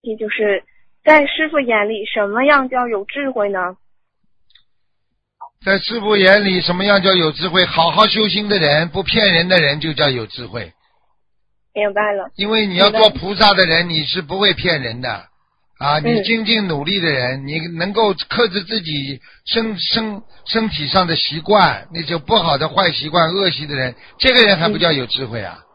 题，就是在师父眼里，什么样叫有智慧呢？ 在师父眼里，什么样叫有智慧？好好修心的人，不骗人的人，就叫有智慧。 明白了。 因为你要做菩萨的人，你是不会骗人的啊！你精进努力的人，你能够克制自己身体上的习惯，那种不好的坏习惯、恶习的人，这个人还不叫有智慧啊？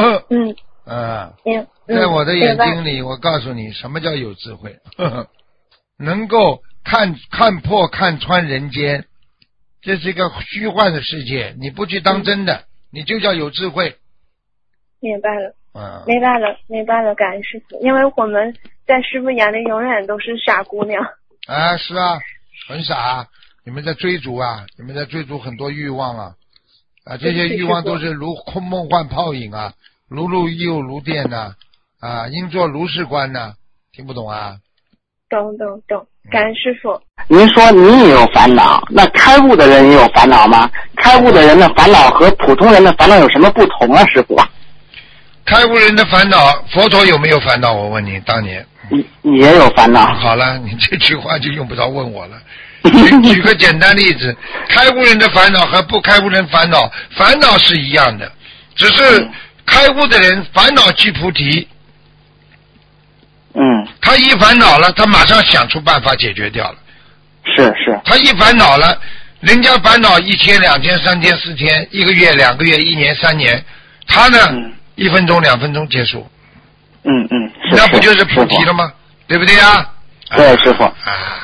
在我的眼睛里，我告诉你，什么叫有智慧？能够看破、看穿人间，这是一个虚幻的世界，你不去当真的，你就叫有智慧。 明白了。明白了，感恩师父。因为我们在师父眼里永远都是傻姑娘。 啊，是啊，很傻。你们在追逐啊，你们在追逐很多欲望啊，这些欲望都是如空梦幻泡影啊，如露亦如电呐，应作如是观呐，听不懂啊？ 懂，感恩师父。 您说您也有烦恼，那开悟的人也有烦恼吗？开悟的人的烦恼和普通人的烦恼有什么不同啊，师父？ 开悟人的烦恼，佛陀有没有烦恼？我问你，当年也有烦恼。 好了，你这句话就用不着问我了。举个简单例子，开悟人的烦恼和不开悟人烦恼是一样的，只是开悟的人烦恼即菩提。他一烦恼了，他马上想出办法解决掉了。 是。 他一烦恼了，人家烦恼1天、2天、3天、4天、1个月、2个月、1年、3年，他呢，1分钟、2分钟结束。那不就是菩提了吗？对不对呀？ 对，师傅。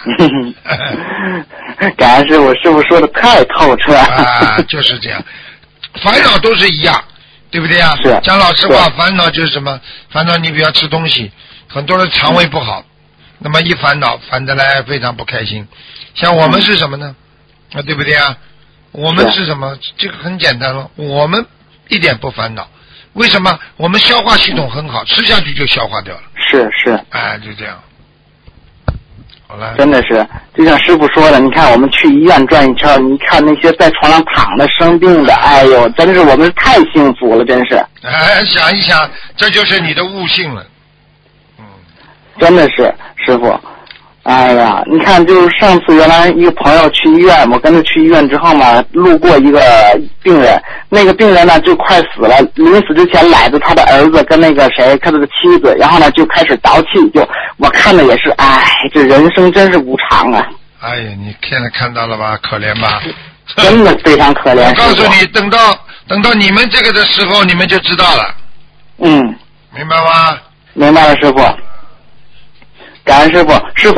感恩师傅，师傅说的太透彻。 就是这样，烦恼都是一样，对不对呀？ 是。 讲老实话，烦恼就是什么？烦恼你比如吃东西，很多人肠胃不好，那么一烦恼，烦得来非常不开心。像我们是什么呢？对不对啊？我们是什么？这个很简单了，我们一点不烦恼。为什么？我们消化系统很好，吃下去就消化掉了。 是。 就这样。好了。 真的是，就像师傅说的，你看我们去医院转一圈，你看那些在床上躺的生病的，哎呦，真是我们太幸福了，真是。 想一想，这就是你的悟性了。 真的是，师傅。哎呀，你看，就是上次原来一个朋友去医院，我跟他去医院之后嘛，路过一个病人，那个病人呢就快死了，临死之前揽着他的儿子跟那个谁，他的妻子，然后呢就开始倒气，我看的也是，这人生真是无常啊！哎呀，你现在看到了吧，可怜吧？ 真的非常可怜。 我告诉你，等到你们这个的时候，你们就知道了。明白吗？ 明白了，师傅。感恩师傅，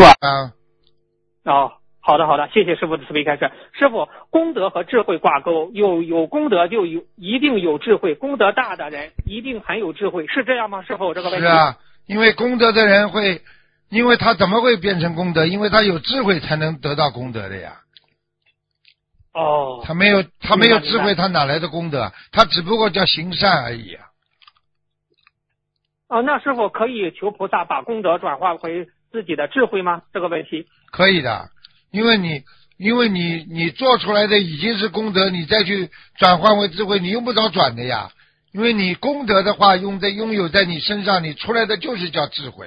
好的，谢谢师傅的慈悲开示。师傅，功德和智慧挂钩，有功德就一定有智慧，功德大的人一定很有智慧，是这样吗？师傅，这个问题。 是啊，因为功德的人会，因为他怎么会变成功德？因为他有智慧才能得到功德的呀。他没有智慧，他哪来的功德？他只不过叫行善而已啊。 那师傅可以求菩萨把功德转化回自己的智慧吗？这个问题可以的，因为你做出来的已经是功德，你再去转换为智慧，你用不着转的呀。因为你功德的话拥有在你身上，你出来的就是叫智慧。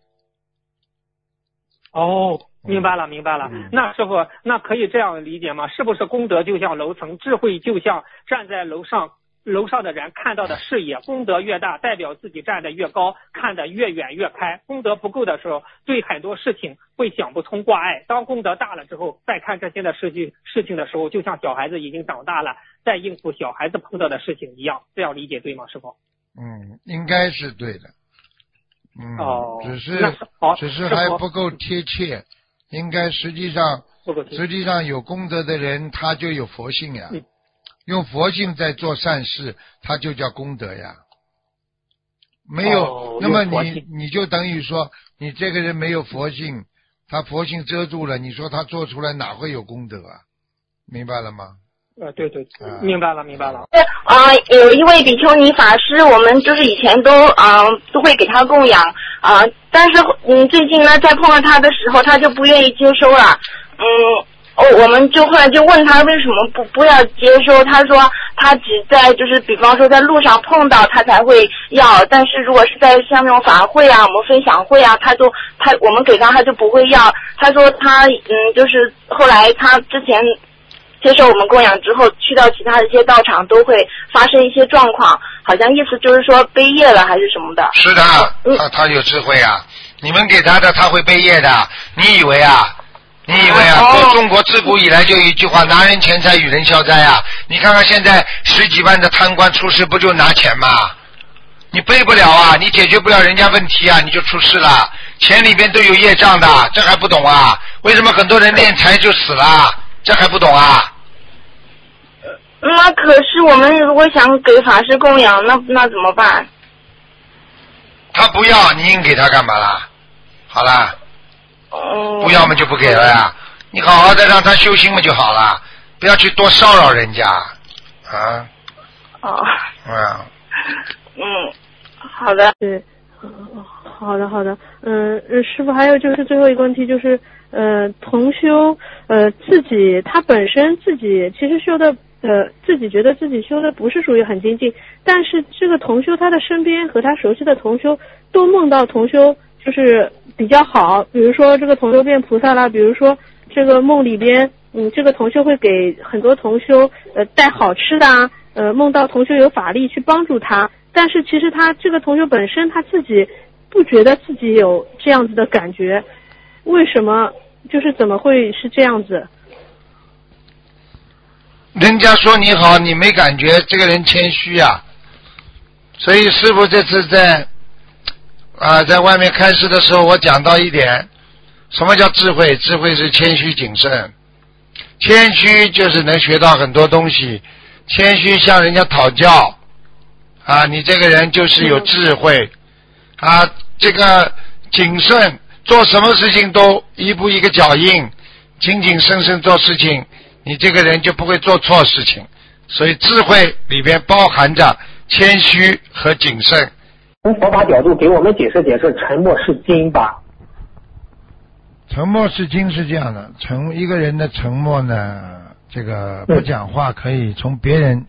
明白了。那师傅，那可以这样理解吗？是不是功德就像楼层，智慧就像站在楼上的人看到的视野，功德越大，代表自己站得越高，看得越远越开。功德不够的时候，对很多事情会想不通挂碍。当功德大了之后，再看这些的事情的时候，就像小孩子已经长大了，在应付小孩子碰到的事情一样。这样理解对吗，师傅？ 应该是对的。只是还不够贴切。应该实际上有功德的人，他就有佛性呀。用佛性在做善事，它就叫功德呀。没有，那么你就等于说，你这个人没有佛性，他佛性遮住了，你说他做出来哪会有功德啊？明白了吗？ 对，明白了。 有一位比丘尼法师，我们就是以前都会给他供养但是最近呢，在碰到他的时候，他就不愿意接收了。 我们就后来就问他为什么不要接收，他说他只在就是比方说在路上碰到他才会要，但是如果是在像那种法会啊、我们分享会啊，我们给他就不会要。他说他就是后来他之前接受我们供养之后，去到其他的一些道场都会发生一些状况，好像意思就是说背业了还是什么的。 是的，他有智慧啊，你们给他的他会背业的，你以为啊？中国自古以来就有一句话，拿人钱财与人消灾啊！你看看现在10几万的贪官出事，不就拿钱吗？你背不了啊，你解决不了人家问题啊，你就出事了。钱里边都有业障的，这还不懂啊？为什么很多人敛财就死了？这还不懂啊？ 那可是我们如果想给法师供养，那怎么办？ 他不要，你硬给他干嘛啦？好啦。不要么就不给了呀，你好好的让他修心嘛就好了，不要去多骚扰人家啊。 好的。 对，好的。师傅，还有就是最后一个问题就是，同修自己他本身自己其实修的自己觉得自己修的不是属于很精进，但是这个同修他的身边和他熟悉的同修都梦到同修就是比较好，比如说这个同修变菩萨了，比如说这个梦里边这个同修会给很多同修带好吃的啊，梦到同修有法力去帮助他，但是其实他这个同修本身他自己不觉得自己有这样子的感觉，为什么就是怎么会是这样子？ 人家说你好你没感觉，这个人谦虚啊。所以师父这次在外面开示的时候，我讲到一点，什么叫智慧？智慧是谦虚谨慎，谦虚就是能学到很多东西，谦虚向人家讨教啊，你这个人就是有智慧啊。这个谨慎，做什么事情都一步一个脚印，谨谨慎慎做事情，你这个人就不会做错事情。所以智慧里边包含着谦虚和谨慎。 从佛法角度给我们解释沉默是金吧。 沉默是金是这样的，一个人的沉默呢，这个不讲话可以从别人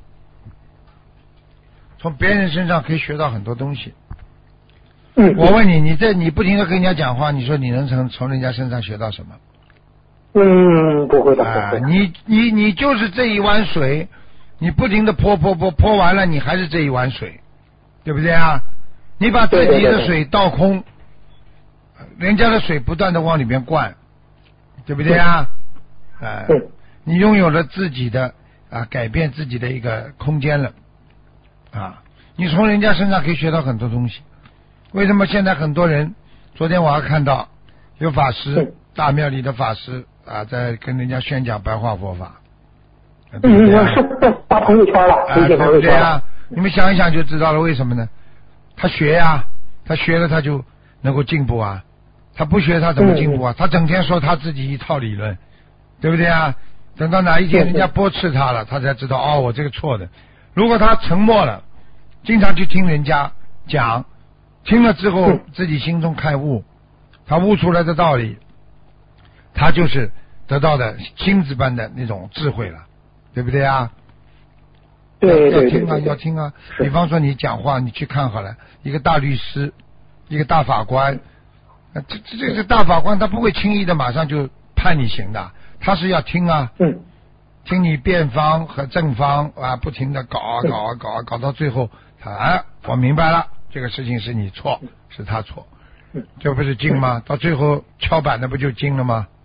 身上可以学到很多东西。我问你，你不停的跟人家讲话，你说你能从人家身上学到什么？ 不会的。 你就是这一碗水，你不停的泼完了，你还是这一碗水，对不对啊？你把自己的水倒空，人家的水不断的往里面灌，对不对啊？你拥有了自己的改变自己的一个空间了啊！你从人家身上可以学到很多东西。为什么现在很多人？昨天我还看到有法师，大庙里的法师在跟人家宣讲白话佛法。 是发朋友圈了， 对不对啊？你们想一想就知道了，为什么呢？他学呀，他学了他就能够进步啊，他不学他怎么进步啊？他整天说他自己一套理论，对不对啊？等到哪一天人家驳斥他了，他才知道我这个错的。如果他沉默了，经常去听人家讲，听了之后自己心中开悟，他悟出来的道理，他就是得到的亲子般的那种智慧了，对不对啊？ 对， 要听啊！比方说你讲话，你去看好了，一个大律师，一个大法官，这大法官他不会轻易的马上就判你刑的，他是要听啊，听你辩方和正方不停的搞到最后，我明白了，这个事情是你错，是他错，这不是经吗？到最后敲板的不就经了吗？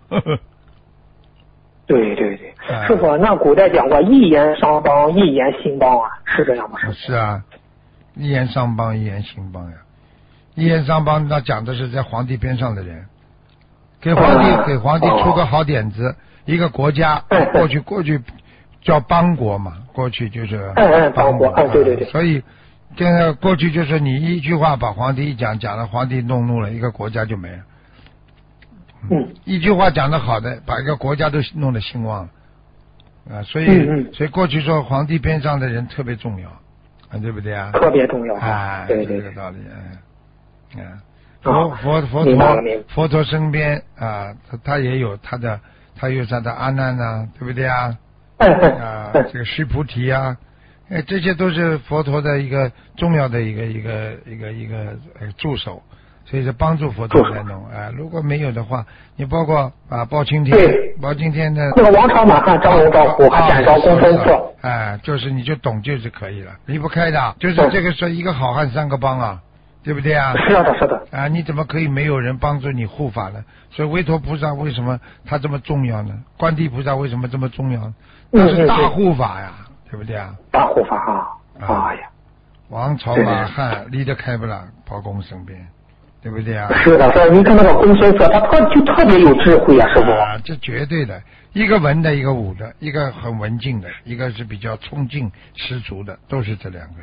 对，师傅，那古代讲过一言商邦，一言兴邦啊，是这样吗？ 是啊，一言商邦，一言兴邦呀。一言商邦，那讲的是在皇帝边上的人，给皇帝出个好点子，一个国家过去叫邦国嘛，过去就是邦国，对， 所以现在过去就是你一句话把皇帝一讲了，皇帝弄怒了，一个国家就没了。一句话讲得好的，把一个国家都弄得兴旺了所以过去说皇帝边上的人特别重要对不对啊？ 特别重要对这个道理佛陀身边他也有他他有他的阿难啊，对不对啊？这个须菩提啊，这些都是佛陀的一个重要的一个助手，所以是帮助佛陀来弄。如果没有的话，你包括包青天，包青天的那个王朝满汉、张龙赵虎还展昭公孙策， 就是你就懂就是可以了，离不开的，就是这个说一个好汉三个帮啊。对不对啊？ 是的。 你怎么可以没有人帮助你护法呢？所以维陀菩萨为什么他这么重要呢？观地菩萨为什么这么重要？那是大护法呀，对不对啊？ 大护法哎呀， 王朝马汉离得开不了包公身边，对不对啊？ 是的，所以您看那个公孙策，他特别有智慧啊，师傅。 这绝对的，一个文的，一个武的，一个很文静的，一个是比较冲劲十足的，都是这两个人。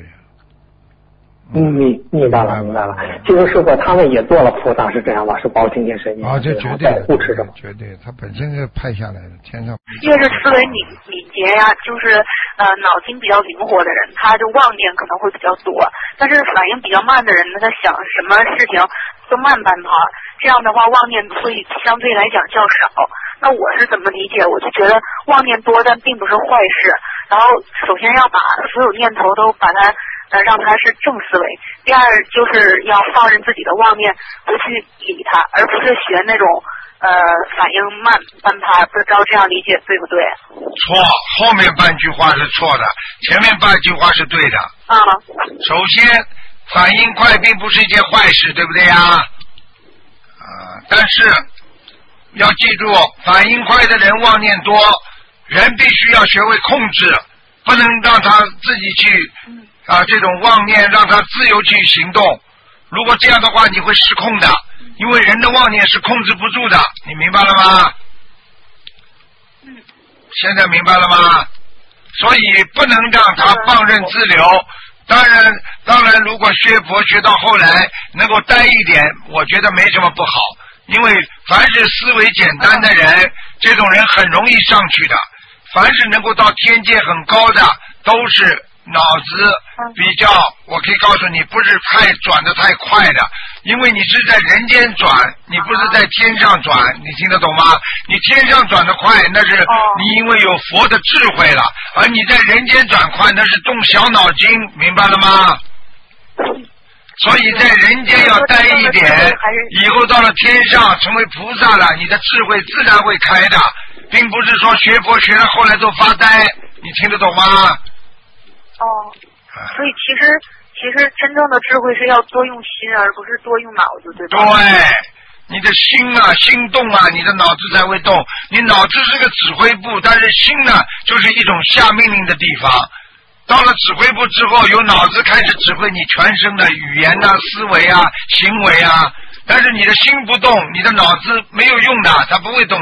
明白了。其实师傅他们也做了菩萨，是这样吧？是包青天神医这绝对护持着， 绝对，他本身是派下来的，天上。 越是思维敏捷呀，就是脑筋比较灵活的人，他就妄念可能会比较多。但是反应比较慢的人呢，他想什么事情都慢半拍，这样的话妄念会相对来讲较少。那我是怎么理解？我就觉得妄念多，但并不是坏事。然后首先要把所有念头都把它。让他是正思维。第二就是要放任自己的妄念，不去理他，而不是学那种反应慢半拍。不知道这样理解对不对？ 错，后面半句话是错的，前面半句话是对的。首先反应快并不是一件坏事，对不对呀？但是要记住，反应快的人妄念多，人必须要学会控制，不能让他自己去这种妄念让他自由去行动。如果这样的话你会失控的，因为人的妄念是控制不住的，你明白了吗？现在明白了吗？所以不能让他放任自流。当然如果学佛学到后来能够呆一点，我觉得没什么不好，因为凡是思维简单的人，这种人很容易上去的。凡是能够到天界很高的，都是脑子比较，我可以告诉你，不是转得太快的，因为你是在人间转，你不是在天上转，你听得懂吗？你天上转得快，那是你因为有佛的智慧了，而你在人间转快，那是动小脑筋，明白了吗？所以在人间要待一点，以后到了天上成为菩萨了，你的智慧自然会开的，并不是说学佛学了后来都发呆，你听得懂吗？ 所以其实真正的智慧是要多用心，而不是多用脑子，对吧？ 对，你的心心动你的脑子才会动。你脑子是个指挥部，但是心呢，就是一种下命令的地方。到了指挥部之后，由脑子开始指挥你全身的语言思维行为但是你的心不动，你的脑子没有用的，它不会动。